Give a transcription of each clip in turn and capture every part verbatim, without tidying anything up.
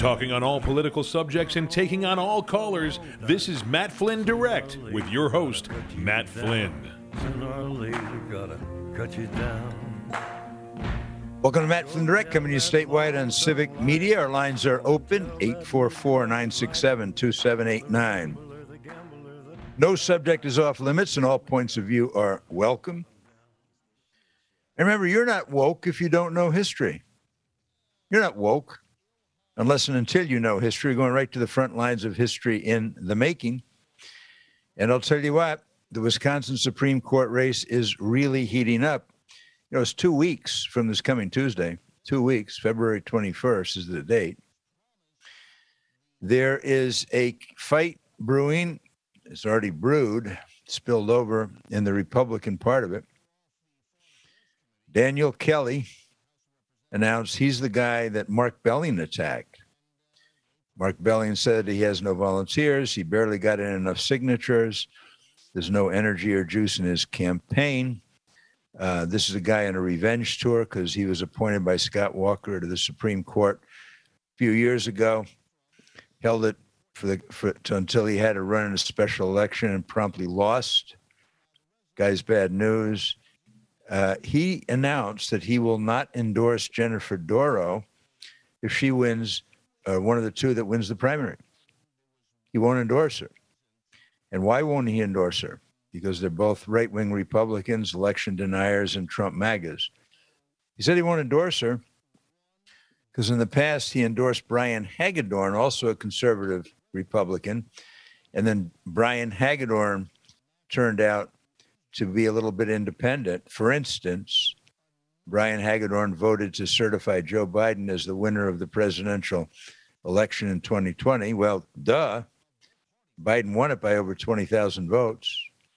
Talking on all political subjects and taking on all callers, this is Matt Flynn Direct with your host, Matt Flynn. Sooner or later, gotta cut you down. Welcome to Matt Flynn Direct, coming to you statewide on Civic Media. Our lines are open, eight four four, nine six seven, two seven eight nine. No subject is off limits, and all points of view are welcome. And remember, you're not woke if you don't know history. You're not woke unless and until you know history, going right to the front lines of history in the making. And I'll tell you what, the Wisconsin Supreme Court race is really heating up. You know, it's two weeks from this coming Tuesday, two weeks, February twenty-first is the date. There is a fight brewing. It's already brewed, spilled over in the Republican part of it. Daniel Kelly announced he's the guy that Mark Belling attacked. Mark Belling said he has no volunteers. He barely got in enough signatures. There's no energy or juice in his campaign. Uh, this is a guy on a revenge tour because he was appointed by Scott Walker to the Supreme Court a few years ago, held it for the for, to, until he had to run in a special election and promptly lost. Guy's bad news. Uh, he announced that he will not endorse Jennifer Dorow if she wins, uh, one of the two that wins the primary. He won't endorse her. And why won't he endorse her? Because they're both right-wing Republicans, election deniers, and Trump MAGAs. He said he won't endorse her because in the past he endorsed Brian Hagedorn, also a conservative Republican, and then Brian Hagedorn turned out to be a little bit independent. For instance, Brian Hagedorn voted to certify Joe Biden as the winner of the presidential election in twenty twenty. Well, duh, Biden won it by over twenty thousand votes.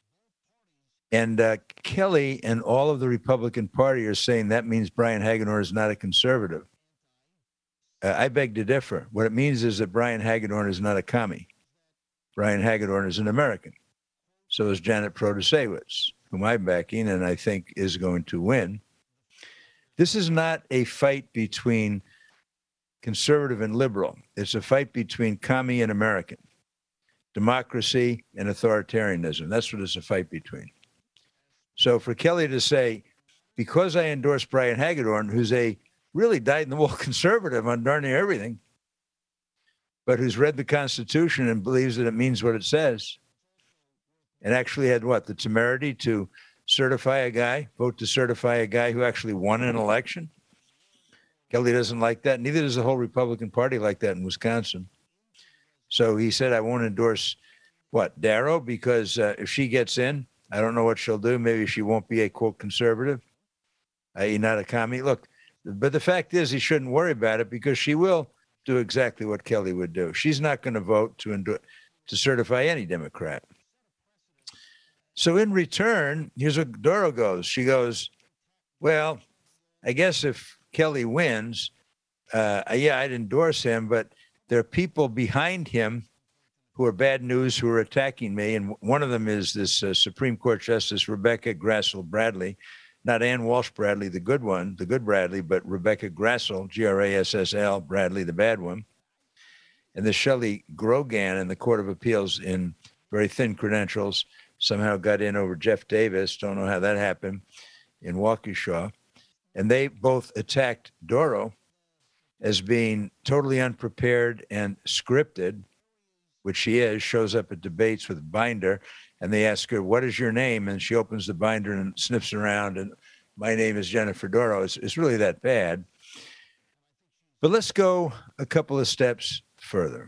And uh, Kelly and all of the Republican Party are saying that means Brian Hagedorn is not a conservative. Uh, I beg to differ. What it means is that Brian Hagedorn is not a commie. Brian Hagedorn is an American. So is Janet Protasewicz, whom I'm backing and I think is going to win. This is not a fight between conservative and liberal. It's a fight between commie and American, democracy and authoritarianism. That's what it's a fight between. So for Kelly to say, because I endorse Brian Hagedorn, who's a really dyed-in-the-wool conservative on darn near everything, but who's read the Constitution and believes that it means what it says, and actually had what, the temerity to certify a guy, vote to certify a guy who actually won an election. Kelly doesn't like that. Neither does the whole Republican Party like that in Wisconsin. So he said, I won't endorse, what, Darrow, because uh, if she gets in, I don't know what she'll do. Maybe she won't be a, quote, conservative, that is not a commie. Look, but the fact is he shouldn't worry about it because she will do exactly what Kelly would do. She's not going to vote to endorse, to certify any Democrat. So in return, here's what Dorow goes. She goes, well, I guess if Kelly wins, uh, yeah, I'd endorse him, but there are people behind him who are bad news who are attacking me. And one of them is this uh, Supreme Court Justice Rebecca Grassl Bradley, not Ann Walsh Bradley, the good one, the good Bradley, but Rebecca Grassl, G R A S S L, Bradley, the bad one. And this Shelley Grogan in the Court of Appeals in very thin credentials somehow got in over Jeff Davis. Don't know how that happened in Waukesha. And they both attacked Dorow as being totally unprepared and scripted, which she is, shows up at debates with a binder. And they ask her, what is your name? And she opens the binder and sniffs around. And my name is Jennifer Dorow. It's, it's really that bad. But let's go a couple of steps further.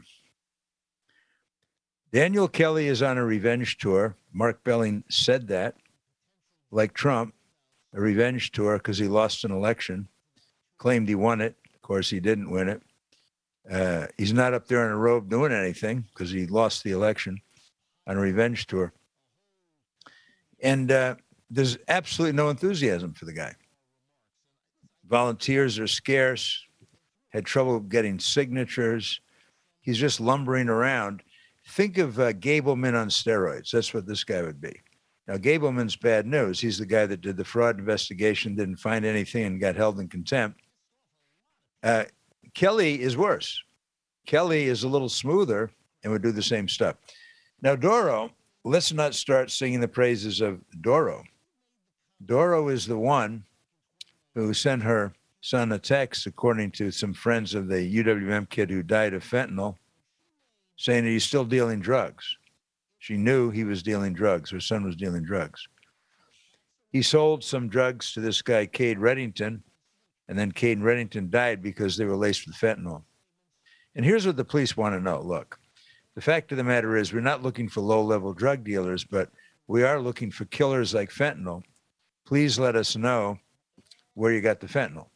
Daniel Kelly is on a revenge tour. Mark Belling said that, like Trump, a revenge tour because he lost an election, claimed he won it. Of course, he didn't win it. Uh, he's not up there in a robe doing anything because he lost the election on a revenge tour. And uh, there's absolutely no enthusiasm for the guy. Volunteers are scarce, had trouble getting signatures. He's just lumbering around. Think of uh, Gableman on steroids. That's what this guy would be. Now, Gableman's bad news. He's the guy that did the fraud investigation, didn't find anything, and got held in contempt. Uh, Kelly is worse. Kelly is a little smoother and would do the same stuff. Now, Doro, let's not start singing the praises of Doro. Doro is the one who sent her son a text, according to some friends of the U W M kid who died of fentanyl, saying that he's still dealing drugs. She knew he was dealing drugs. Her son was dealing drugs. He sold some drugs to this guy, Cade Reddington, and then Cade Reddington died because they were laced with fentanyl. And here's what the police want to know. Look, the fact of the matter is we're not looking for low-level drug dealers, but we are looking for killers like fentanyl. Please let us know where you got the fentanyl.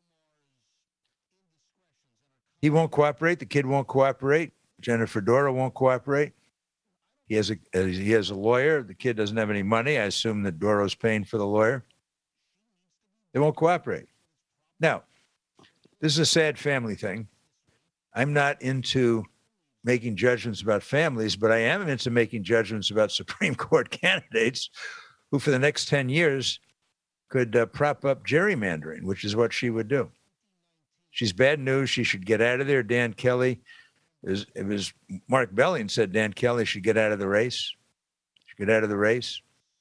He won't cooperate. The kid won't cooperate. Jennifer Doro won't cooperate. He has a he has a lawyer. The kid doesn't have any money. I assume that Doro's paying for the lawyer. They won't cooperate. Now, this is a sad family thing. I'm not into making judgments about families, but I am into making judgments about Supreme Court candidates who for the next ten years could uh, prop up gerrymandering, which is what she would do. She's bad news. She should get out of there. Dan Kelly, it was, it was Mark Belling said Dan Kelly should get out of the race. Should get out of the race.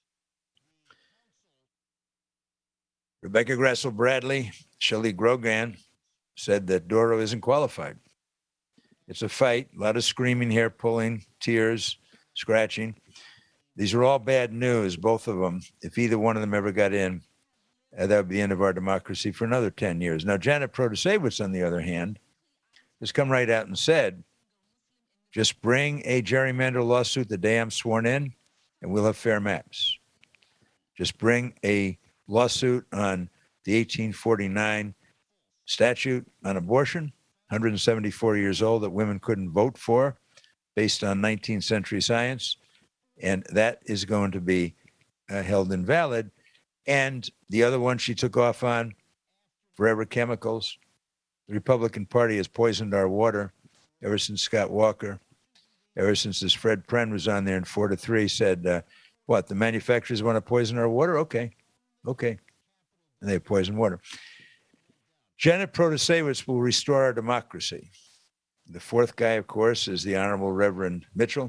Rebecca Gressel Bradley, Shelley Grogan said that Doro isn't qualified. It's a fight, a lot of screaming, hair pulling, tears, scratching. These are all bad news, both of them. If either one of them ever got in, uh, that would be the end of our democracy for another ten years. Now, Janet Protasewicz, on the other hand, has come right out and said, just bring a gerrymander lawsuit the day I'm sworn in, and we'll have fair maps. Just bring a lawsuit on the eighteen forty-nine statute on abortion, one hundred seventy-four years old, that women couldn't vote for based on nineteenth century science. And that is going to be uh, held invalid. And the other one she took off on, forever chemicals. The Republican Party has poisoned our water ever since Scott Walker, ever since this Fred Pren was on there in four to three, said, uh, what, the manufacturers want to poison our water? Okay, okay. And they poison water. Janet Protasewicz will restore our democracy. The fourth guy, of course, is the Honorable Reverend Mitchell.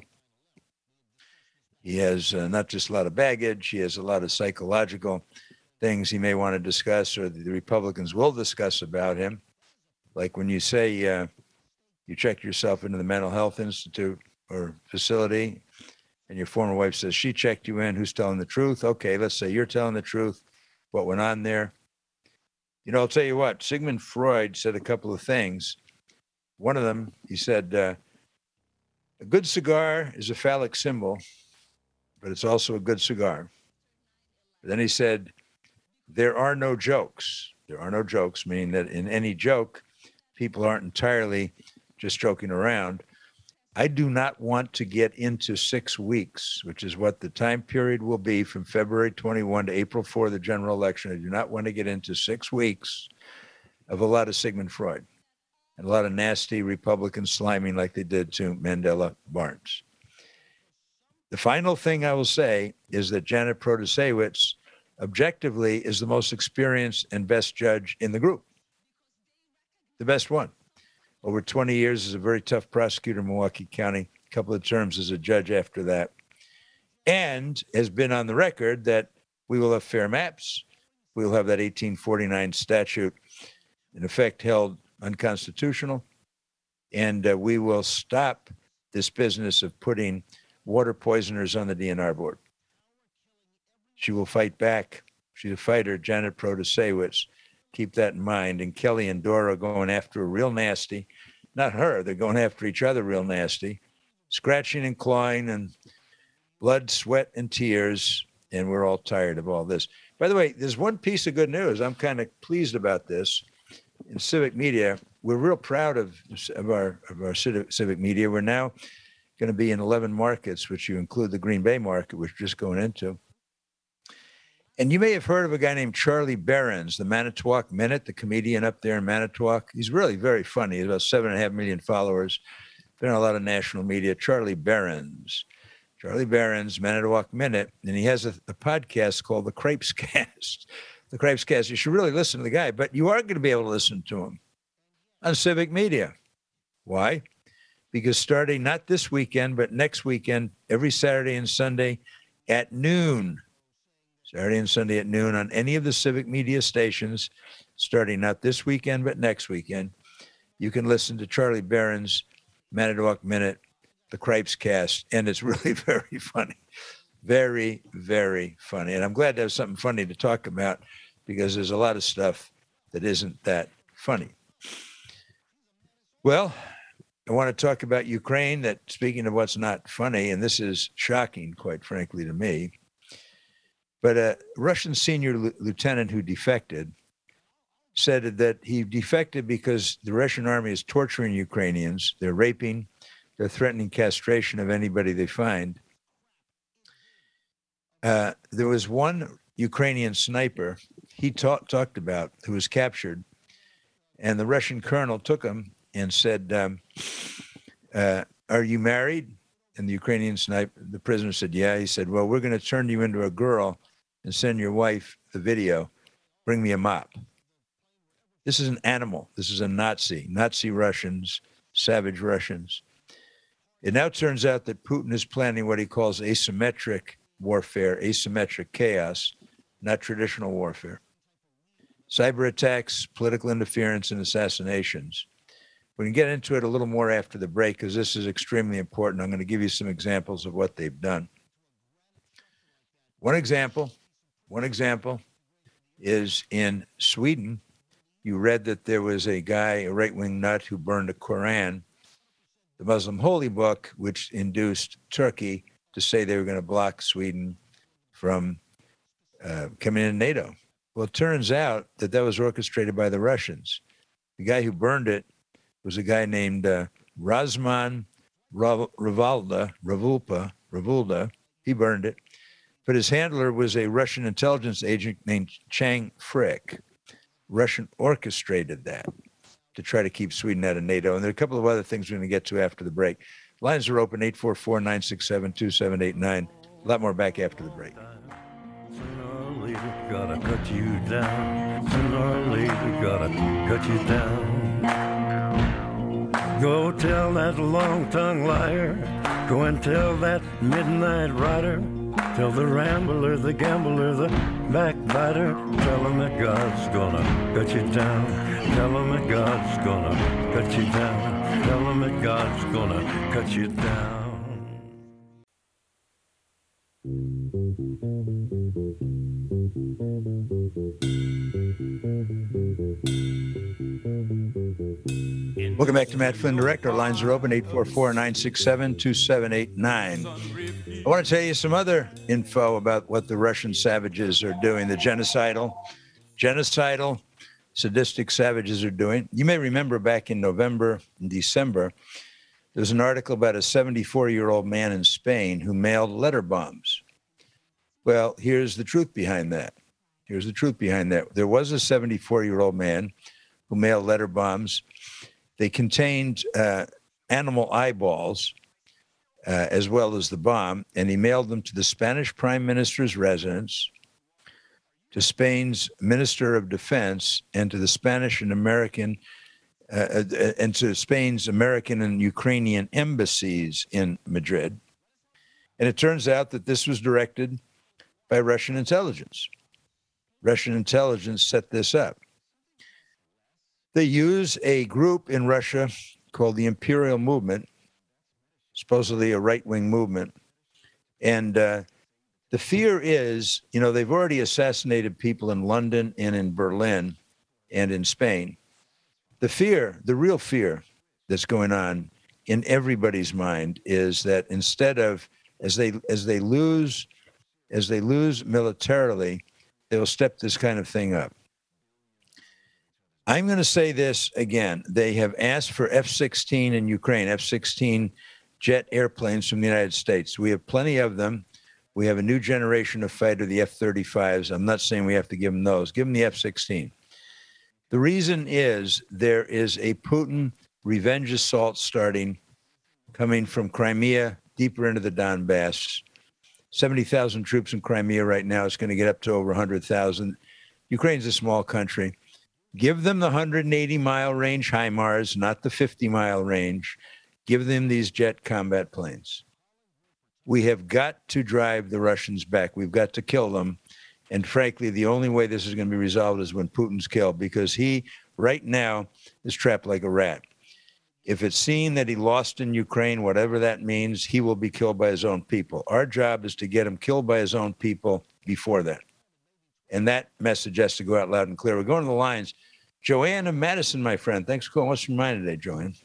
He has uh, not just a lot of baggage, he has a lot of psychological things he may want to discuss, or the Republicans will discuss about him. Like when you say uh, you check yourself into the mental health institute or facility, and your former wife says she checked you in, who's telling the truth? Okay, let's say you're telling the truth. What went on there? You know, I'll tell you what, Sigmund Freud said a couple of things. One of them, he said, uh, a good cigar is a phallic symbol, but it's also a good cigar. But then he said, there are no jokes. There are no jokes, meaning that in any joke, people aren't entirely just joking around. I do not want to get into six weeks, which is what the time period will be from February twenty-first to April fourth, the general election. I do not want to get into six weeks of a lot of Sigmund Freud and a lot of nasty Republican sliming like they did to Mandela Barnes. The final thing I will say is that Janet Protasewicz objectively is the most experienced and best judge in the group. The best one. Over twenty years as a very tough prosecutor in Milwaukee County, a couple of terms as a judge after that, and has been on the record that we will have fair maps. We will have that eighteen forty-nine statute in effect held unconstitutional, and uh, we will stop this business of putting water poisoners on the D N R board. She will fight back. She's a fighter, Janet Protasewicz. Keep that in mind. And Kelly and Doro are going after her real nasty. Not her, they're going after each other real nasty. Scratching and clawing and blood, sweat, and tears. And we're all tired of all this. By the way, there's one piece of good news. I'm kind of pleased about this. In civic media, we're real proud of, of our, of our civic, civic media. We're now going to be in eleven markets, which you include the Green Bay market, which we're just going into. And you may have heard of a guy named Charlie Berens, the Manitowoc Minute, the comedian up there in Manitowoc. He's really very funny. He has about seven and a half million followers. Been on a lot of national media. Charlie Berens. Charlie Berens, Manitowoc Minute. And he has a, a podcast called The Crepes Cast. The Crepes Cast. You should really listen to the guy, but you are going to be able to listen to him on civic media. Why? because starting not this weekend, but next weekend, every Saturday and Sunday at noon, Saturday and Sunday at noon on any of the civic media stations, starting not this weekend, but next weekend, you can listen to Charlie Barron's Manitowoc Minute, the Cripes Cast, and it's really very funny. Very, very funny. And I'm glad to have something funny to talk about because there's a lot of stuff that isn't that funny. Well, I want to talk about Ukraine. That, speaking of what's not funny, and this is shocking, quite frankly, to me, but a Russian senior l- lieutenant who defected said that he defected because the Russian army is torturing Ukrainians. They're raping, they're threatening castration of anybody they find. Uh, there was one Ukrainian sniper he ta- talked about who was captured, and the Russian colonel took him and said, um, uh, are you married? And the Ukrainian sniper, the prisoner said, yeah. He said, well, we're going to turn you into a girl and send your wife the video. Bring me a mop. This is an animal. This is a Nazi, Nazi Russians, savage Russians. It now turns out that Putin is planning what he calls asymmetric warfare, asymmetric chaos, not traditional warfare. Cyber attacks, political interference, and assassinations. We can get into it a little more after the break because this is extremely important. I'm going to give you some examples of what they've done. One example, one example is in Sweden. You read that there was a guy, a right-wing nut, who burned a Quran, the Muslim holy book, which induced Turkey to say they were going to block Sweden from uh, coming in NATO. Well, it turns out that that was orchestrated by the Russians. The guy who burned it was a guy named uh, Razman Ravalda, Ravulpa, Ravulda. He burned it. But his handler was a Russian intelligence agent named Chang Frick. Russian orchestrated that to try to keep Sweden out of NATO. And there are a couple of other things we're going to get to after the break. Lines are open, eight four four, nine six seven, two seven eight nine. A lot more back after the break. Sooner or later, gotta cut you down. Sooner or later, gotta cut you down. Go tell that long-tongued liar. Go and tell that midnight rider. Tell the rambler, the gambler, the backbiter. Tell him that God's gonna cut you down. Tell him that God's gonna cut you down. Tell him that God's gonna cut you down. Welcome back to Matt Flynn Direct. Our lines are open, eight four four, nine six seven, two seven eight nine. I want to tell you some other info about what the Russian savages are doing, the genocidal, genocidal, sadistic savages are doing. You may remember back in November and December, there was an article about a seventy-four-year-old man in Spain who mailed letter bombs. Well, here's the truth behind that. Here's the truth behind that. There was a seventy-four-year-old man who mailed letter bombs. They contained uh, animal eyeballs uh, as well as the bomb, and he mailed them to the Spanish Prime Minister's residence, to Spain's Minister of Defense, and to the Spanish and American, uh, uh, and to Spain's American and Ukrainian embassies in Madrid. And it turns out that this was directed by Russian intelligence. Russian intelligence set this up. They use a group in Russia called the Imperial Movement, supposedly a right-wing movement. And uh, the fear is, you know, they've already assassinated people in London and in Berlin and in Spain. The fear, the real fear that's going on in everybody's mind is that instead of, as they as they lose, as they lose militarily, they'll step this kind of thing up. I'm going to say this again. They have asked for F sixteen in Ukraine, F sixteen jet airplanes from the United States. We have plenty of them. We have a new generation of fighter, the F thirty-fives. I'm not saying we have to give them those. Give them the F sixteen. The reason is there is a Putin revenge assault starting, coming from Crimea deeper into the Donbass. seventy thousand troops in Crimea right now. It's going to get up to over one hundred thousand. Ukraine's a small country. Give them the one hundred eighty mile range HIMARS, not the fifty mile range. Give them these jet combat planes. We have got to drive the Russians back. We've got to kill them. And frankly, the only way this is going to be resolved is when Putin's killed, because he right now is trapped like a rat. If it's seen that he lost in Ukraine, whatever that means, he will be killed by his own people. Our job is to get him killed by his own people before that. And that message has to go out loud and clear. We're going to the lines. Joanne of Madison, my friend. Thanks for calling. What's your mind today, Joanne?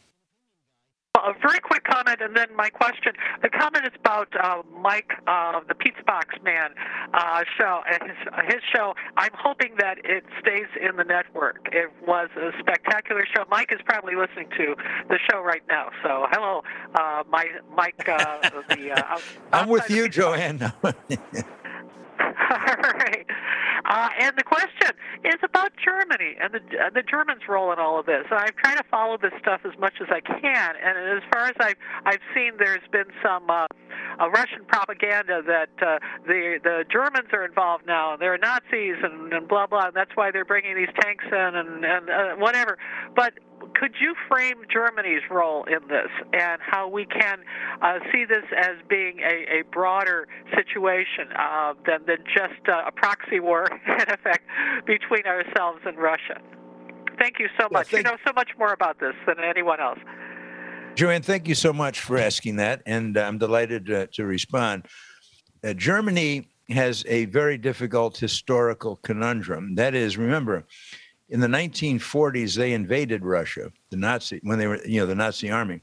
A very quick comment, and then my question. The comment is about uh, Mike, uh, the Pizza Box Man uh, show. His, his show. I'm hoping that it stays in the network. It was a spectacular show. Mike is probably listening to the show right now. So, hello, uh, my, Mike. Uh, the uh, out, I'm with you, Joanne. All right. Uh, and the question is about Germany and the uh, the Germans' role in all of this. And I'm trying to follow this stuff as much as I can. And as far as I've I've seen, there's been some uh, uh, Russian propaganda that uh, the the Germans are involved now. They're Nazis and, and blah blah. And that's why they're bringing these tanks in and and uh, whatever. But could you frame Germany's role in this and how we can uh, see this as being a, a broader situation uh, than, than just uh, a proxy war, in effect, between ourselves and Russia? Thank you so much. Well, thank- you know so much more about this than anyone else. Joanne, thank you so much for asking that, and I'm delighted uh, to respond. Uh, Germany has a very difficult historical conundrum. That is, remember, in the nineteen forties, they invaded Russia, the Nazi, when they were, you know, the Nazi army.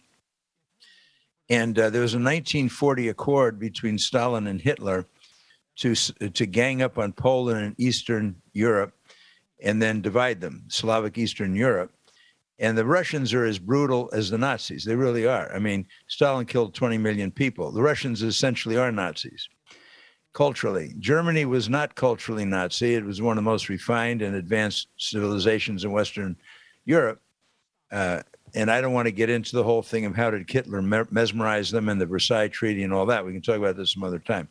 And uh, there was a nineteen forty accord between Stalin and Hitler to to gang up on Poland and Eastern Europe and then divide them, Slavic Eastern Europe. And the Russians are as brutal as the Nazis. They really are. I mean, Stalin killed twenty million people. The Russians essentially are Nazis. Culturally, Germany was not culturally Nazi. It was one of the most refined and advanced civilizations in Western Europe. Uh, and I don't want to get into the whole thing of how did Hitler mesmerize them and the Versailles Treaty and all that. We can talk about this some other time.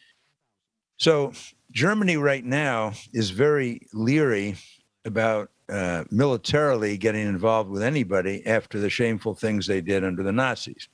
So Germany right now is very leery about uh, militarily getting involved with anybody after the shameful things they did under the Nazis.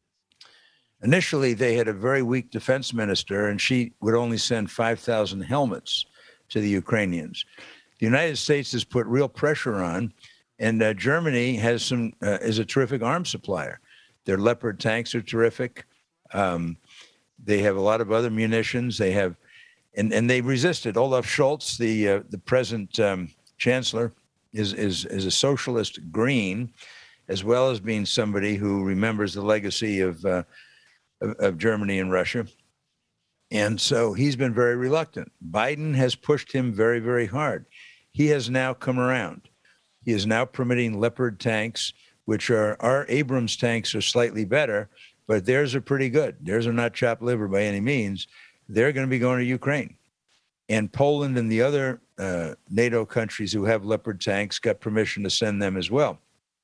Initially, they had a very weak defense minister, and she would only send five thousand helmets to the Ukrainians. The United States has put real pressure on, and uh, Germany has some uh, is a terrific arms supplier. Their Leopard tanks are terrific. Um, they have a lot of other munitions. They have, and and they resisted. Olaf Scholz, the uh, the present um, chancellor, is is is a socialist green, as well as being somebody who remembers the legacy of. Uh, Of, of Germany and Russia. And so he's been very reluctant. Biden has pushed him very, very hard. He has now come around. He is now permitting Leopard tanks, which are our Abrams tanks are slightly better, but theirs are pretty good. Theirs are not chopped liver by any means. They're going to be going to Ukraine. And Poland and the other uh, NATO countries who have Leopard tanks got permission to send them as well.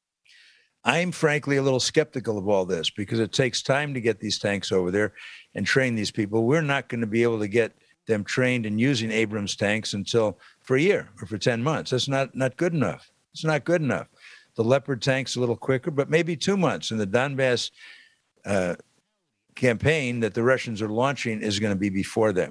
I'm frankly a little skeptical of all this because it takes time to get these tanks over there and train these people. We're not going to be able to get them trained in using Abrams tanks until for a year or for ten months. That's not, not good enough. It's not good enough. The Leopard tank's a little quicker, but maybe two months. And the Donbass uh, campaign that the Russians are launching is going to be before them.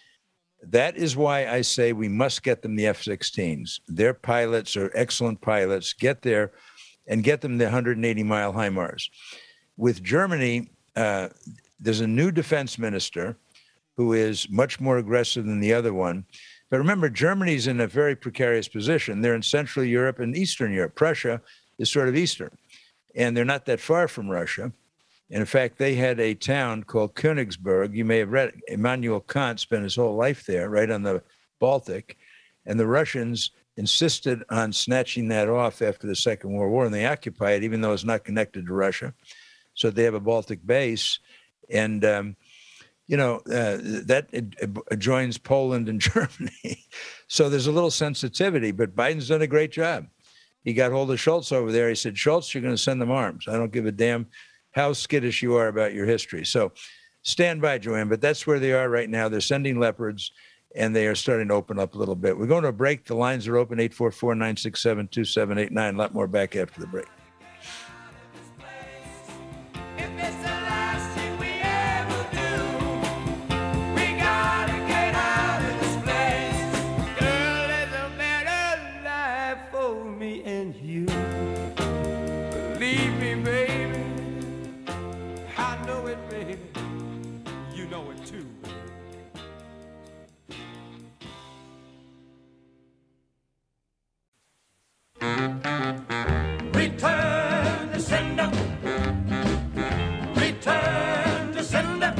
That is why I say we must get them the F sixteens. Their pilots are excellent pilots. Get there. And get them the one hundred eighty mile HIMARS. With Germany, uh, there's a new defense minister who is much more aggressive than the other one. But remember, Germany's in a very precarious position. They're in Central Europe and Eastern Europe. Prussia is sort of Eastern, and they're not that far from Russia. And in fact, they had a town called Königsberg. You may have read it. Immanuel Kant spent his whole life there, right on the Baltic. And the Russians insisted on snatching that off after the Second World War, and they occupy it, even though it's not connected to Russia. So they have a Baltic base, and um, you know uh, that adjoins Poland and Germany. So there's a little sensitivity, but Biden's done a great job. He got hold of Scholz over there. He said, "Scholz, you're going to send them arms. I don't give a damn how skittish you are about your history." So stand by, Joanne. But that's where they are right now. They're sending Leopards. And they are starting to open up a little bit. We're going to a break. The lines are open, eight four four, nine six seven, two seven eight nine. A lot more back after the break. know it too. Return to sender. Return to sender.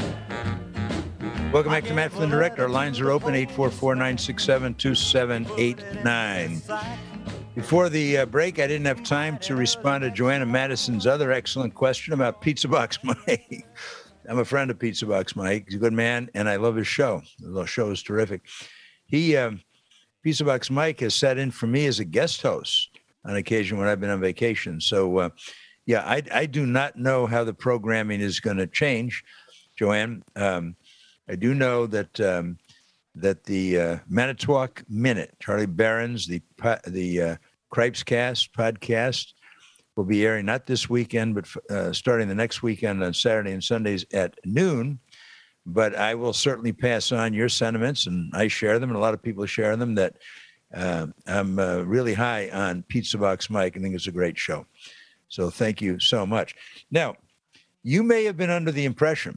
Welcome back to Matt Flynn Direct. Our lines are open, eight four four, nine six seven, two seven eight nine. Before the uh, break, I didn't have time to respond to Joanna Madison's other excellent question about Pizza Box Mike. I'm a friend of Pizza Box Mike. He's a good man, and I love his show. The show is terrific. He, um, Pizza Box Mike has sat in for me as a guest host on occasion when I've been on vacation. So, uh, yeah, I, I do not know how the programming is going to change, Joanne. Um, I do know that um, that the uh, Manitowoc Minute, Charlie Barron's, the the uh, Cripes Cast podcast, will be airing not this weekend, but uh, starting the next weekend on Saturday and Sundays at noon. But I will certainly pass on your sentiments, and I share them, and a lot of people share them, that uh, I'm uh, really high on Pizza Box Mike. I think it's a great show. So thank you so much. Now, you may have been under the impression,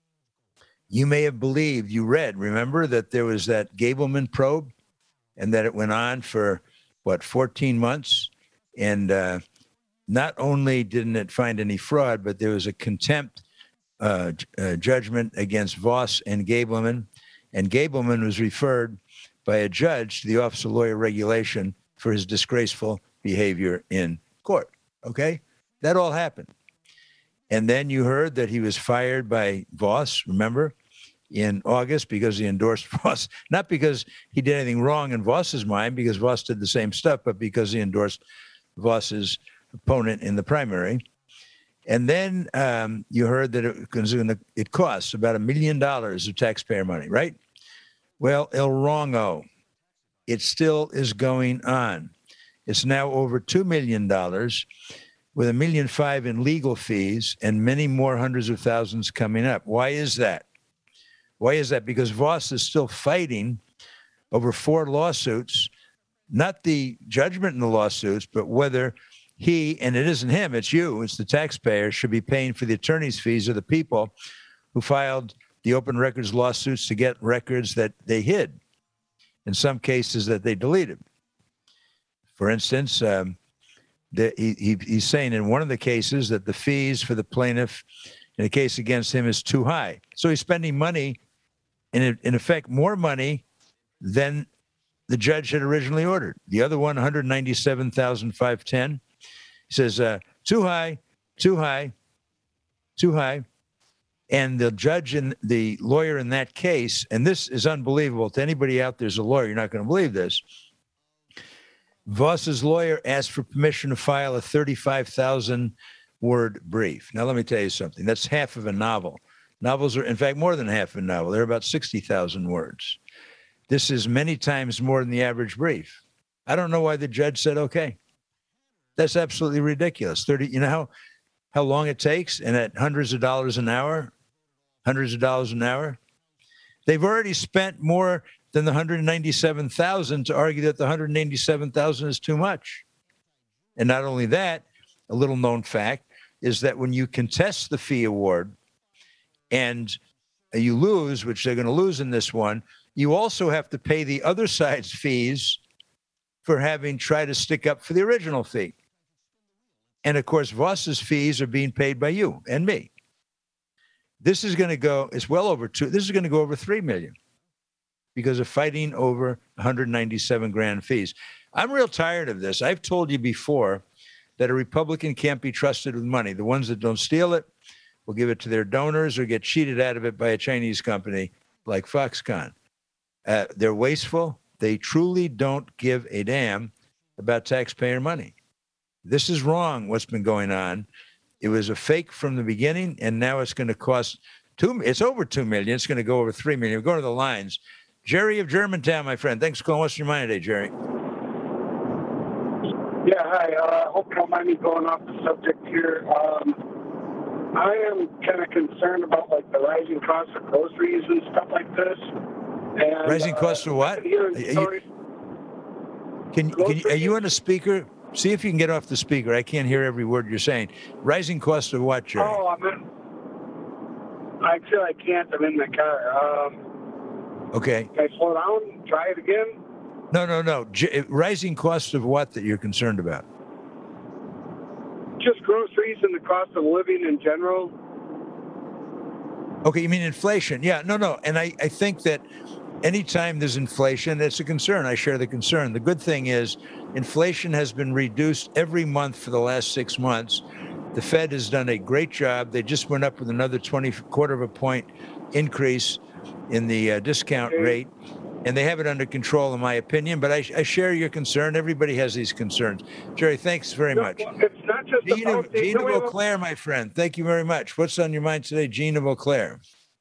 you may have believed, you read, remember, that there was that Gableman probe and that it went on for, what, fourteen months? And uh, not only didn't it find any fraud, but there was a contempt uh, uh, judgment against Voss and Gableman. And Gableman was referred by a judge to the Office of Lawyer Regulation for his disgraceful behavior in court. Okay? That all happened. And then you heard that he was fired by Voss, remember, in August because he endorsed Voss, not because he did anything wrong in Voss's mind, because Voss did the same stuff, but because he endorsed Voss's opponent in the primary. And then um, you heard that it, was gonna, it costs about a million dollars of taxpayer money, right? Well, el wrongo. It still is going on. It's now over two million dollars, with a million five in legal fees and many more hundreds of thousands coming up. Why is that? Why is that? Because Voss is still fighting over four lawsuits, not the judgment in the lawsuits, but whether he, and it isn't him, it's you, it's the taxpayer, should be paying for the attorney's fees of the people who filed the open records lawsuits to get records that they hid, in some cases that they deleted. For instance, um, the, he, he, he's saying in one of the cases that the fees for the plaintiff in a case against him is too high. So he's spending money, in, in effect, more money than the judge had originally ordered. The other one, one hundred ninety-seven thousand five hundred ten dollars. He says, uh, too high, too high, too high. And the judge and the lawyer in that case, and this is unbelievable to anybody out there who's a lawyer, you're not going to believe this. Voss's lawyer asked for permission to file a thirty-five thousand word brief. Now, let me tell you something. That's half of a novel. Novels are, in fact, more than half of a novel. They're about sixty thousand words. This is many times more than the average brief. I don't know why the judge said, okay. That's absolutely ridiculous. thirty, you know how, how long it takes? And at hundreds of dollars an hour, hundreds of dollars an hour. They've already spent more than the one hundred ninety-seven thousand to argue that the one hundred ninety-seven thousand is too much. And not only that, a little known fact is that when you contest the fee award and you lose, which they're going to lose in this one, you also have to pay the other side's fees for having tried to stick up for the original fee. And of course, Voss's fees are being paid by you and me. This is going to go, it's well over two, this is going to go over three million because of fighting over one hundred ninety-seven grand fees. I'm real tired of this. I've told you before that a Republican can't be trusted with money. The ones that don't steal it will give it to their donors or get cheated out of it by a Chinese company like Foxconn. Uh, they're wasteful. They truly don't give a damn about taxpayer money. This is wrong, what's been going on. It was a fake from the beginning, and now it's going to cost two. It's over two million. It's going to go over three million. We're going to the lines. Jerry of Germantown, my friend. Thanks for calling. What's your mind today, Jerry? Yeah, hi. I uh, hope you don't mind me going off the subject here. Um, I am kind of concerned about like the rising cost of groceries and stuff like this. And, rising uh, cost of what? Are you, can, can you, are you on a speaker? See if you can get off the speaker. I can't hear every word you're saying. Rising cost of what, Jerry? Oh, I'm in, I feel I can't. I'm in the car. Um, Okay. Can I slow down? Try it again? No, no, no. J- rising costs of what that you're concerned about? Just groceries and the cost of living in general. Okay, you mean inflation? Yeah, no, no. And I, I think that anytime there's inflation, it's a concern. I share the concern. The good thing is inflation has been reduced every month for the last six months. The Fed has done a great job. They just went up with another twenty quarter of a point increase in the uh, discount Okay. rate. And they have it under control, in my opinion. But I, I share your concern. Everybody has these concerns. Jerry, thanks very No, much. it's not just Gene of, about the... Gene no, of wait, Eau Claire, my friend. Thank you very much. What's on your mind today, Gene of Eau Claire?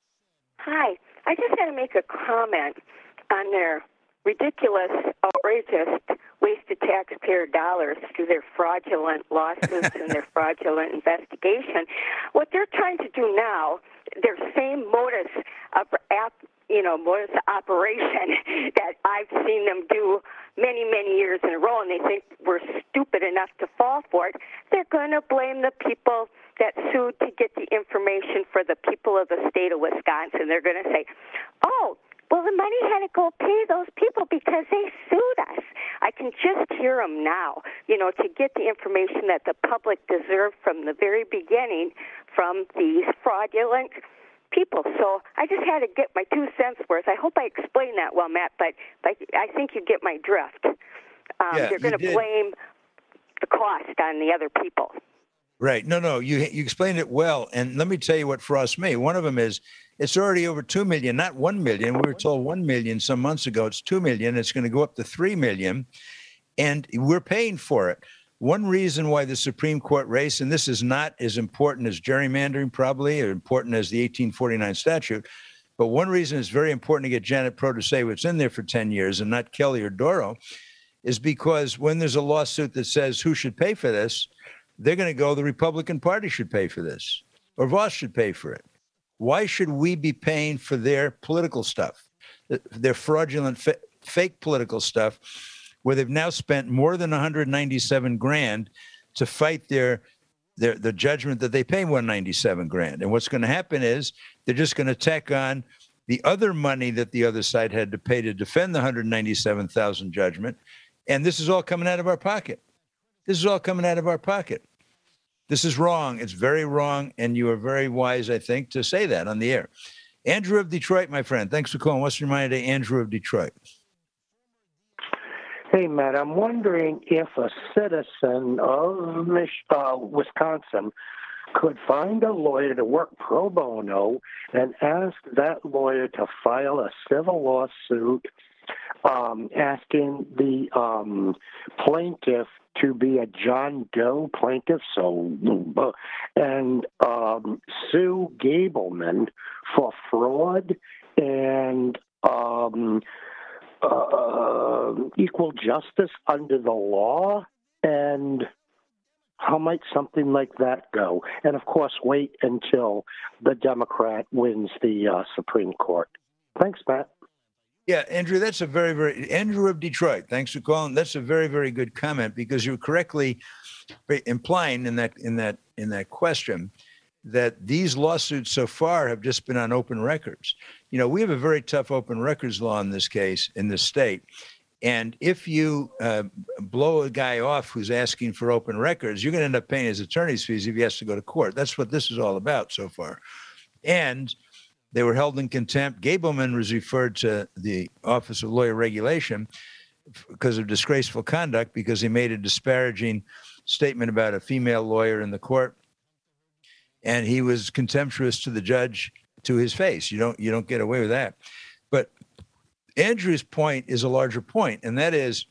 Hi. I just had to make a comment on their ridiculous, outrageous waste of taxpayer dollars through their fraudulent lawsuits and their fraudulent investigation. What they're trying to do now, their same modus of app, you know, modus operation that I've seen them do many, many years in a row, and they think we're stupid enough to fall for it, they're going to blame the people that sued to get the information for the people of the state of Wisconsin. They're going to say, oh, well, the money had to go pay those people because they sued us. I can just hear them now, you know, to get the information that the public deserved from the very beginning from these fraudulent people. So I just had to get my two cents worth. I hope I explained that well, Matt, but, but I think you get my drift. Um, Yeah, they're going you to did. blame the cost on the other people. Right. No, no, you you explained it well. And let me tell you what frosts me. One of them is it's already over two million, not one million. We were told one million some months ago. It's two million. It's going to go up to three million. And we're paying for it. One reason why the Supreme Court race, and this is not as important as gerrymandering, probably, or important as the eighteen forty-nine statute, but one reason it's very important to get Janet Pro to say what's in there for ten years and not Kelly or Doro is because when there's a lawsuit that says who should pay for this, they're going to go, the Republican Party should pay for this, or Voss should pay for it. Why should we be paying for their political stuff, their fraudulent, fa- fake political stuff, where they've now spent more than one hundred ninety-seven grand to fight their, their the judgment that they pay one hundred ninety-seven grand? And what's going to happen is they're just going to tack on the other money that the other side had to pay to defend the one hundred ninety-seven thousand judgment, and this is all coming out of our pocket. This is all coming out of our pocket. This is wrong. It's very wrong. And you are very wise, I think, to say that on the air. Andrew of Detroit, my friend. Thanks for calling. What's your mind today, Andrew of Detroit? Hey, Matt, I'm wondering if a citizen of Mich- uh, Wisconsin could find a lawyer to work pro bono and ask that lawyer to file a civil lawsuit um, asking the um, plaintiff to be a John Doe plaintiff, so and um, sue Gableman for fraud and um, uh, equal justice under the law. And how might something like that go? And of course, wait until the Democrat wins the uh, Supreme Court. Thanks, Matt. Yeah, Andrew, that's a very, very, Andrew of Detroit, thanks for calling. That's a very, very good comment, because you're correctly implying in that, in that, in that question that these lawsuits so far have just been on open records. You know, we have a very tough open records law in this case, in this state. And if you uh, blow a guy off who's asking for open records, you're going to end up paying his attorney's fees if he has to go to court. That's what this is all about so far. And they were held in contempt. Gableman was referred to the Office of Lawyer Regulation because of disgraceful conduct, because he made a disparaging statement about a female lawyer in the court. And he was contemptuous to the judge to his face. You don't, you don't get away with that. But Andrew's point is a larger point, and that is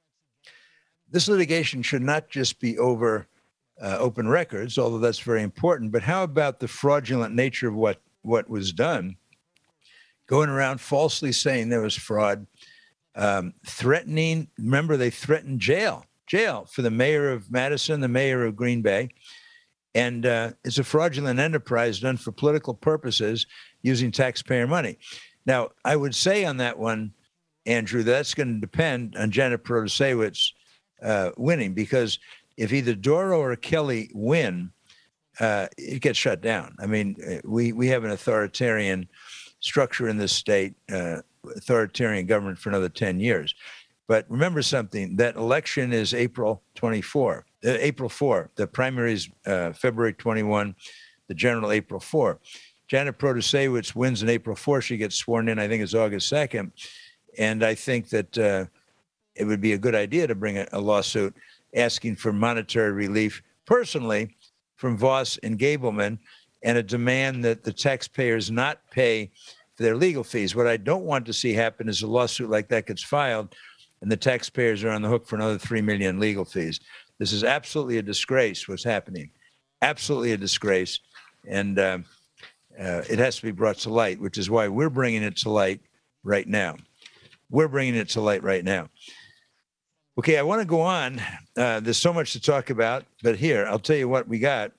this litigation should not just be over uh, open records, although that's very important, but how about the fraudulent nature of what what was done, going around falsely saying there was fraud, um, threatening, remember they threatened jail, jail for the mayor of Madison, the mayor of Green Bay. And uh, it's a fraudulent enterprise done for political purposes using taxpayer money. Now, I would say on that one, Andrew, that's going to depend on Janet Protasiewicz uh, winning, because if either Doro or Kelly win, uh, it gets shut down. I mean, we, we have an authoritarian structure in this state, uh, authoritarian government for another ten years. But remember something, that election is April twenty-fourth, uh, April fourth. The primary is uh, February twenty-first, the general April fourth. Janet Protasewicz wins on April fourth. She gets sworn in, I think it's August second. And I think that uh, it would be a good idea to bring a, a lawsuit asking for monetary relief, personally, from Voss and Gableman, and a demand that the taxpayers not pay for their legal fees. What I don't want to see happen is a lawsuit like that gets filed and the taxpayers are on the hook for another three million dollars legal fees. This is absolutely a disgrace what's happening. Absolutely a disgrace. And uh, uh, it has to be brought to light, which is why we're bringing it to light right now. We're bringing it to light right now. Okay, I want to go on. Uh, there's so much to talk about, but here, I'll tell you what we got.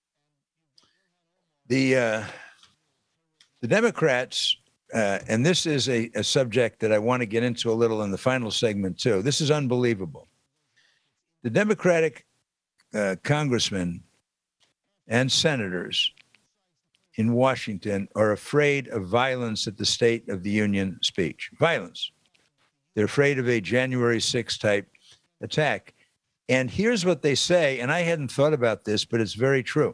The uh, the Democrats, uh, and this is a, a subject that I want to get into a little in the final segment too. This is unbelievable. The Democratic uh, congressmen and senators in Washington are afraid of violence at the State of the Union speech. Violence. They're afraid of a January sixth type attack. And here's what they say, and I hadn't thought about this, but it's very true.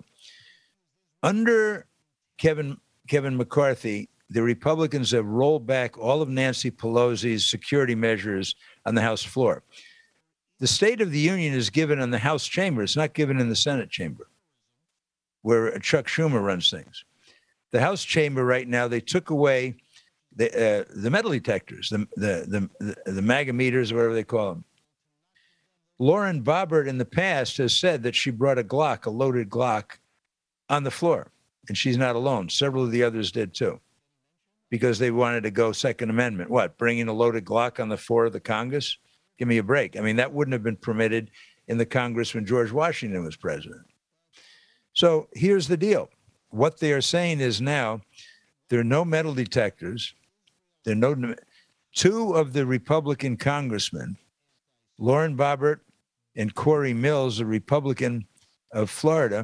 Under Kevin Kevin McCarthy, the Republicans have rolled back all of Nancy Pelosi's security measures on the House floor. The State of the Union is given in the House chamber. It's not given in the Senate chamber, where Chuck Schumer runs things. The House chamber right now, they took away the uh, the metal detectors, the the the the MAGA meters, whatever they call them. Lauren Boebert in the past has said that she brought a Glock, a loaded Glock, on the floor, and she's not alone. Several of the others did too, because they wanted to go Second Amendment. What, bringing a loaded Glock on the floor of the Congress? Give me a break. I mean, that wouldn't have been permitted in the Congress when George Washington was president. So here's the deal. What they are saying is now there are no metal detectors. There are no two of the Republican congressmen, Lauren Boebert and Corey Mills, a Republican of Florida,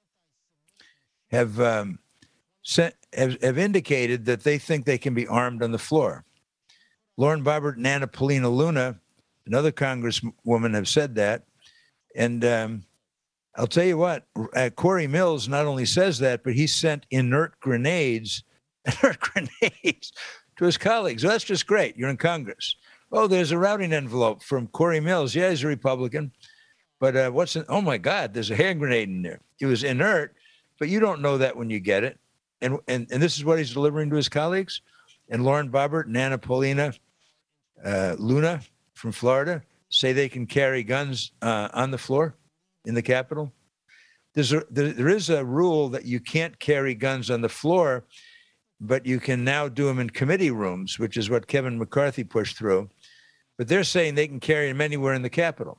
have um, sent, have, have indicated that they think they can be armed on the floor. Lauren Boebert and Anna Paulina Luna, another congresswoman, have said that. And um, I'll tell you what, uh, Corey Mills not only says that, but he sent inert grenades, inert grenades to his colleagues. Well, that's just great. You're in Congress. Oh, there's a routing envelope from Corey Mills. Yeah, he's a Republican. But uh, what's in, oh my God, there's a hand grenade in there. It was inert, but you don't know that when you get it. And and, and this is what he's delivering to his colleagues. And Lauren Boebert and Anna Paulina uh, Luna from Florida say they can carry guns uh, on the floor in the Capitol. There's a, there, there is a rule that you can't carry guns on the floor, but you can now do them in committee rooms, which is what Kevin McCarthy pushed through. But they're saying they can carry them anywhere in the Capitol.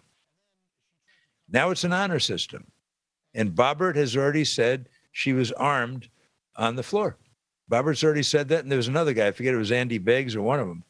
Now it's an honor system. And Boebert has already said she was armed on the floor. Bobert's already said that, and there was another guy, I forget it was Andy Biggs or one of them.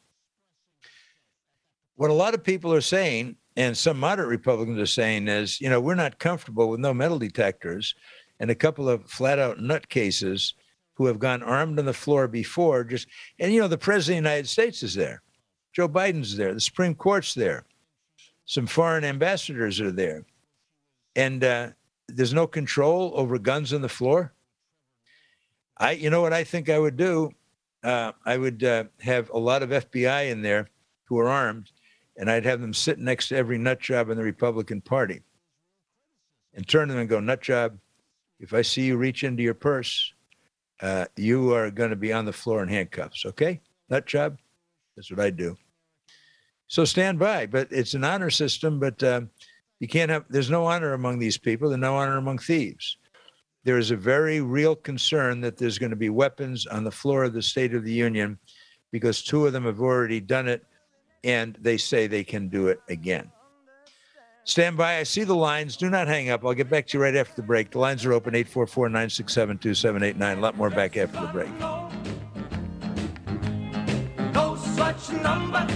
What a lot of people are saying, and some moderate Republicans are saying, is, you know, we're not comfortable with no metal detectors, and a couple of flat-out nutcases who have gone armed on the floor before, just, and, you know, the President of the United States is there. Joe Biden's there. The Supreme Court's there. Some foreign ambassadors are there. And uh, there's no control over guns on the floor. I, you know what I think I would do? Uh, I would uh, have a lot of F B I in there who are armed, and I'd have them sit next to every nut job in the Republican Party and turn to them and go, nut job, if I see you reach into your purse, uh, you are going to be on the floor in handcuffs, okay? Nut job, that's what I do. So stand by, but it's an honor system, but uh, you can't have, there's no honor among these people. There's no honor among thieves. There is a very real concern that there's going to be weapons on the floor of the State of the Union because two of them have already done it, and they say they can do it again. Stand by. I see the lines. Do not hang up. I'll get back to you right after the break. The lines are open, eight four four, nine six seven, two seven eight nine. A lot more back after the break. No such number.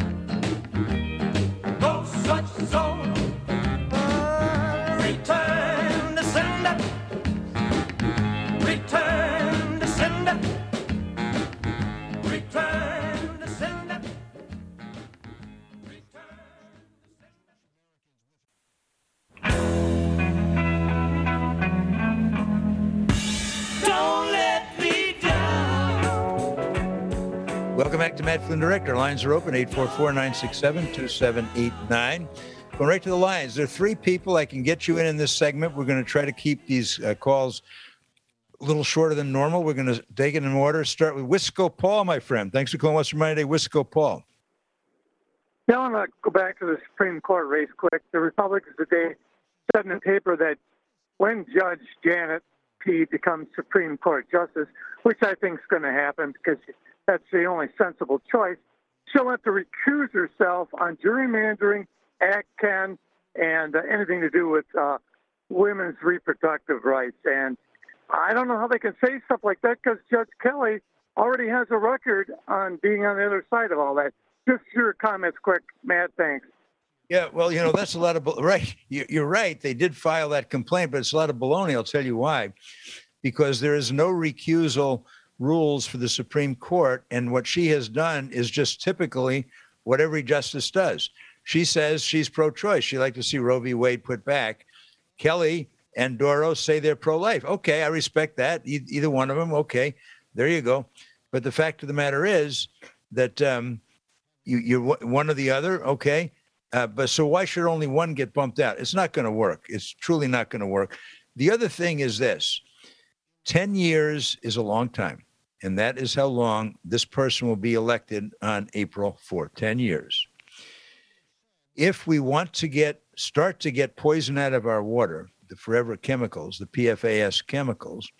No such zone. Return the sender. Welcome back to Matt Flynn Direct. Our lines are open, eight four four, nine six seven, two seven eight nine. Going right to the lines. There are three people I can get you in in this segment. We're going to try to keep these uh, calls a little shorter than normal. We're going to take it in order. Start with Wisco Paul, my friend. Thanks for calling Western Monday, Wisco Paul. Now I want to go back to the Supreme Court race quick. The Republicans today said in the paper that when Judge Janet P. becomes Supreme Court Justice, which I think is going to happen because that's the only sensible choice, she'll have to recuse herself on gerrymandering, Act ten, and uh, anything to do with uh, women's reproductive rights. And I don't know how they can say stuff like that because Judge Kelly already has a record on being on the other side of all that. Just your comments quick, Matt. Thanks. Yeah, well, you know, that's a lot of, right. You're right. They did file that complaint, but it's a lot of baloney. I'll tell you why. Because there is no recusal rules for the Supreme Court. And what she has done is just typically what every justice does. She says she's pro-choice. She'd like to see Roe v. Wade put back. Kelly and Doro say they're pro-life. Okay, I respect that. E- either one of them, okay, there you go. But the fact of the matter is that um, you, you're one or the other, okay? Uh, but so why should only one get bumped out? It's not going to work. It's truly not going to work. The other thing is this. ten years is a long time, and that is how long this person will be elected on April fourth, ten years. If we want to get start to get poison out of our water, the forever chemicals, the P F A S chemicals,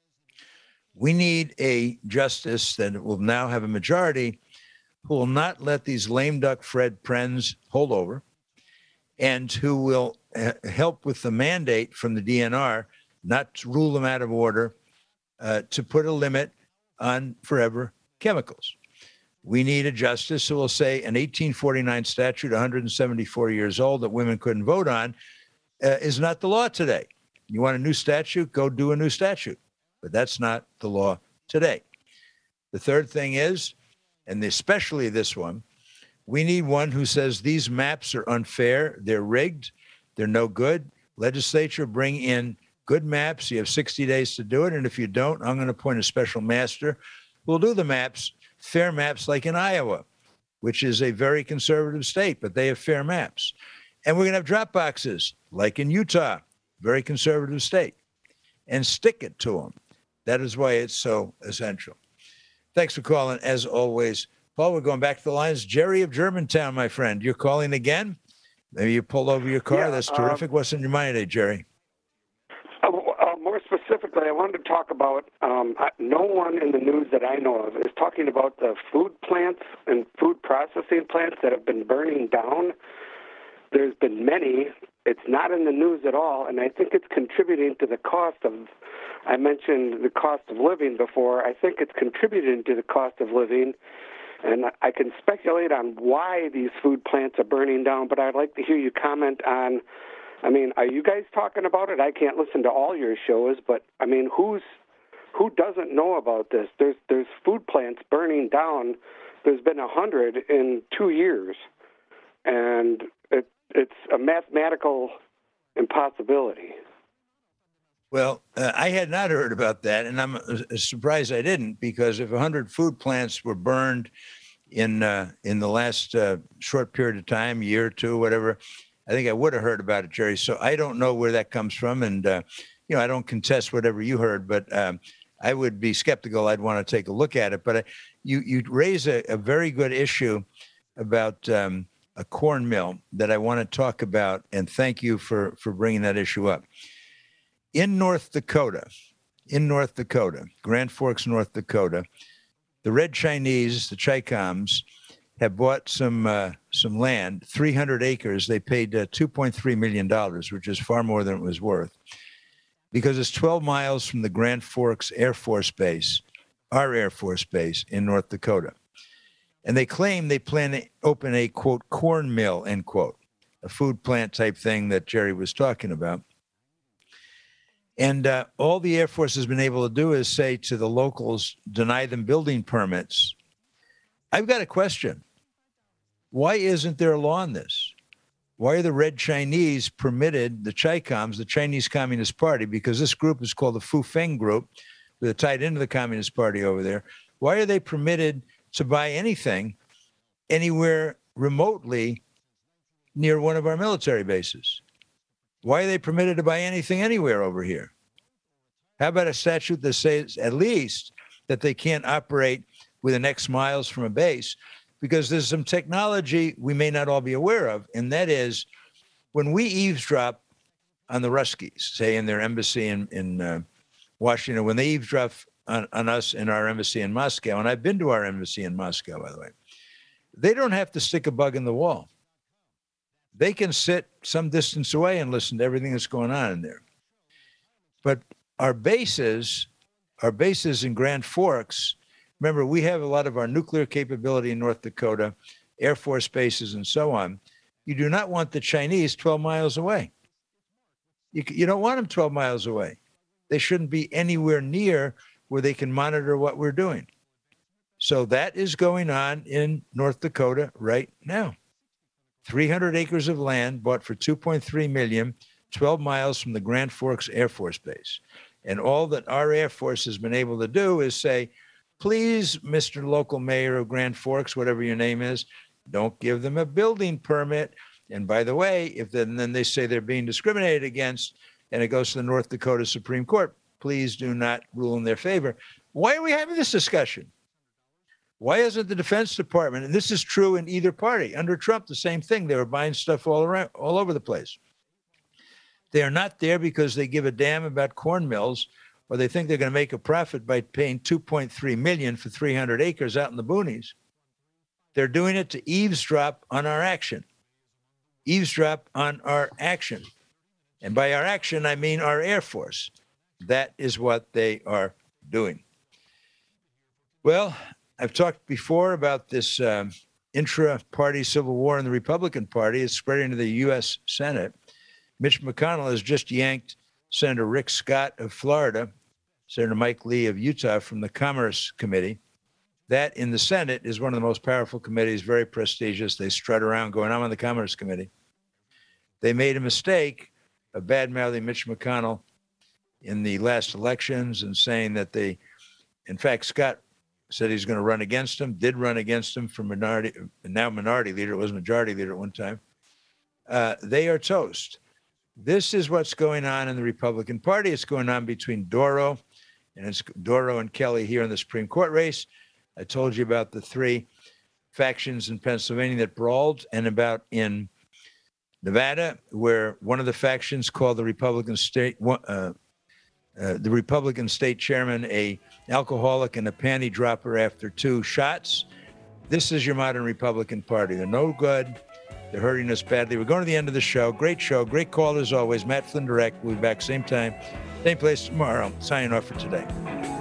we need a justice that will now have a majority who will not let these lame duck Fred Prenz hold over, and who will uh, help with the mandate from the D N R not to rule them out of order, uh, to put a limit on forever chemicals. We need a justice who will say an eighteen forty-nine statute, one hundred seventy-four years old, that women couldn't vote on, uh, is not the law today. You want a new statute? Go do a new statute. But that's not the law today. The third thing is, and especially this one, we need one who says these maps are unfair, they're rigged, they're no good. Legislature, bring in good maps. You have sixty days to do it. And if you don't, I'm going to appoint a special master who will do the maps, fair maps like in Iowa, which is a very conservative state, but they have fair maps. And we're going to have drop boxes like in Utah, very conservative state, and stick it to them. That is why it's so essential. Thanks for calling, as always. Paul, we're going back to the lines. Jerry of Germantown, my friend. You're calling again? Maybe you pulled over your car. Yeah, That's terrific. Um, What's in your mind today, Jerry? Uh, uh, more specifically, I wanted to talk about um, no one in the news that I know of is talking about the food plants and food processing plants that have been burning down. There's been many. It's not in the news at all, and I think it's contributing to the cost of, I mentioned the cost of living before. I think it's contributing to the cost of living, and I can speculate on why these food plants are burning down, but I'd like to hear you comment on, I mean, are you guys talking about it? I can't listen to all your shows, but, I mean, who's who doesn't know about this? There's there's food plants burning down. There's been a hundred in two years, and it, it's a mathematical impossibility. Well, uh, I had not heard about that, and I'm uh, surprised I didn't, because if one hundred food plants were burned in uh, in the last uh, short period of time, year or two, whatever, I think I would have heard about it, Jerry. So I don't know where that comes from, and uh, you know, I don't contest whatever you heard, but um, I would be skeptical. I'd want to take a look at it. But uh, you you raise a, a very good issue about um, a corn mill that I want to talk about, and thank you for for bringing that issue up. In North Dakota, in North Dakota, Grand Forks, North Dakota, the Red Chinese, the Chicoms, have bought some uh, some land, three hundred acres. They paid uh, two point three million dollars, which is far more than it was worth, because it's twelve miles from the Grand Forks Air Force Base, our Air Force Base in North Dakota. And they claim they plan to open a, quote, corn mill, end quote, a food plant type thing that Jerry was talking about. And uh, all the Air Force has been able to do is say to the locals, deny them building permits. I've got a question. Why isn't there a law on this? Why are the Red Chinese permitted, the Chicoms, the Chinese Communist Party, because this group is called the Fu Feng Group, they're tied into the Communist Party over there. Why are they permitted to buy anything anywhere remotely near one of our military bases. Why are they permitted to buy anything anywhere over here? How about a statute that says at least that they can't operate within X miles from a base? Because there's some technology we may not all be aware of, and that is when we eavesdrop on the Ruskies, say in their embassy in, in uh, Washington, when they eavesdrop on, on us in our embassy in Moscow, and I've been to our embassy in Moscow, by the way, they don't have to stick a bug in the wall. They can sit some distance away and listen to everything that's going on in there. But our bases, our bases in Grand Forks, remember, we have a lot of our nuclear capability in North Dakota, Air Force bases, and so on. You do not want the Chinese twelve miles away. You, you don't want them twelve miles away. They shouldn't be anywhere near where they can monitor what we're doing. So that is going on in North Dakota right now. three hundred acres of land bought for two point three million dollars, twelve miles from the Grand Forks Air Force Base. And all that our Air Force has been able to do is say, please, Mister Local Mayor of Grand Forks, whatever your name is, don't give them a building permit. And by the way, if then, then they say they're being discriminated against and it goes to the North Dakota Supreme Court, please do not rule in their favor. Why are we having this discussion? Why isn't the Defense Department, and this is true in either party, under Trump, the same thing. They were buying stuff all around, all over the place. They are not there because they give a damn about corn mills, or they think they're going to make a profit by paying two point three million dollars for three hundred acres out in the boonies. They're doing it to eavesdrop on our action. Eavesdrop on our action. And by our action, I mean our Air Force. That is what they are doing. Well, I've talked before about this um, intra-party civil war in the Republican Party. It's spreading to the U S Senate. Mitch McConnell has just yanked Senator Rick Scott of Florida, Senator Mike Lee of Utah from the Commerce Committee. That in the Senate is one of the most powerful committees, very prestigious. They strut around going, I'm on the Commerce Committee. They made a mistake of bad-mouthing Mitch McConnell in the last elections and saying that they, in fact, Scott said he's going to run against him, did run against him for minority, now minority leader, it was majority leader at one time. Uh, they are toast. This is what's going on in the Republican Party. It's going on between Doro, and it's Doro and Kelly here in the Supreme Court race. I told you about the three factions in Pennsylvania that brawled, and about in Nevada, where one of the factions called the Republican state, uh, uh, the Republican state chairman, a alcoholic and a panty dropper after two shots. This is your modern Republican Party. They're no good. They're hurting us badly. We're going to the end of the show. Great show. Great call as always. Matt Flynn Direct. We'll be back same time, same place tomorrow. Signing off for today.